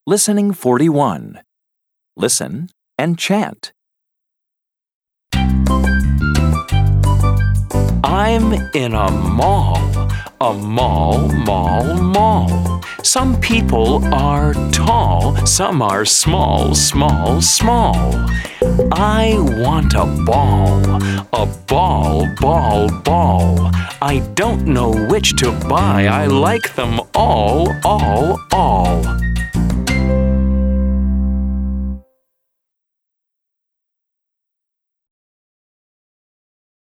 Listening 41. Listen and chant. I'm in a mall. A mall. Some people are tall, some are small. I want a ball. I don't know which to buy. I like them all.